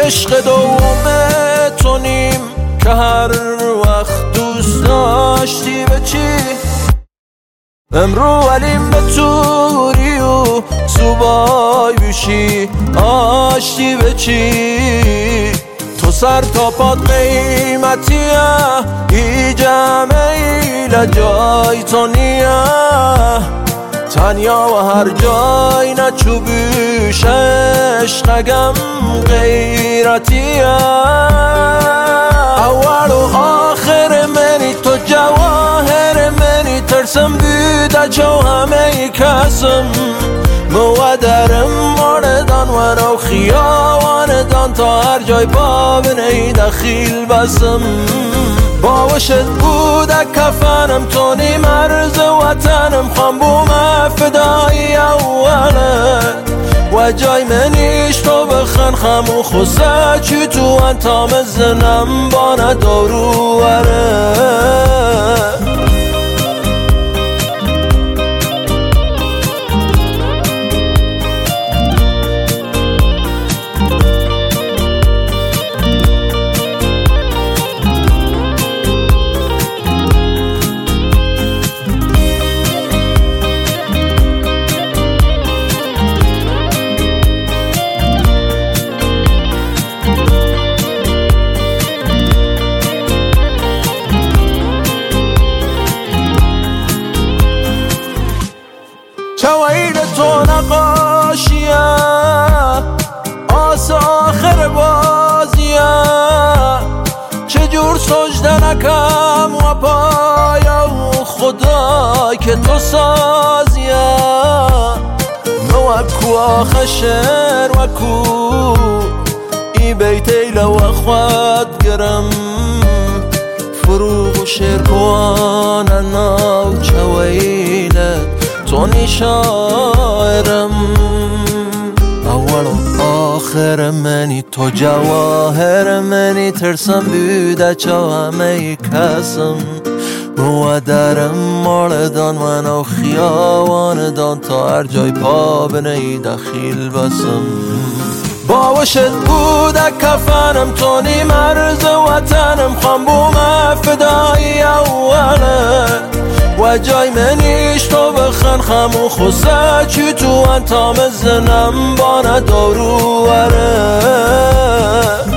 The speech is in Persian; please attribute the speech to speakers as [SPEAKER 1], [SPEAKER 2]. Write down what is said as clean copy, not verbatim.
[SPEAKER 1] عشق دوم تو نیم که هر وقت دوست داشتی به چی امرو علیم به توری و سوبای بشی آشتی به چی تو سر تا پاد قیمتیه ای جمعی لجای تو نیه تنیا و هر جای نچوبیش عشقگم غیرتیه اول و آخر منی تو جواهر منی ترسم بیده چو همه کسم مودرم ماردان و نو خیاواندان تا هر جای پا بنی دخیل بسم باوشت بوده کفنم تو نی مرز وطنم خان بوم فدایی اوله و جای منیش تو بخن خمو خوزه چی تو انتام زنم با ندارو وره چویل تو نقاشیه آس آخر بازیه چجور سجده نکم و پایا و خدا که تو سازیه وکو آخه شعر وکو ای بیتیل و خواد گرم فروغ و شعر کوان ناو چویلت تو نی شاعرم اول و آخر منی تو جواهر منی ترسم بیده چو همه کسم مودرم ماردان منو خیاواندان تا هر جای پا بنی دخیل بسم باوشت بوده کفنم تو نی مرز وطنم خان بوم فدایی اوله و جای منیش تو بخن خمو خوزه چی تو انتام زنم با ندارو وره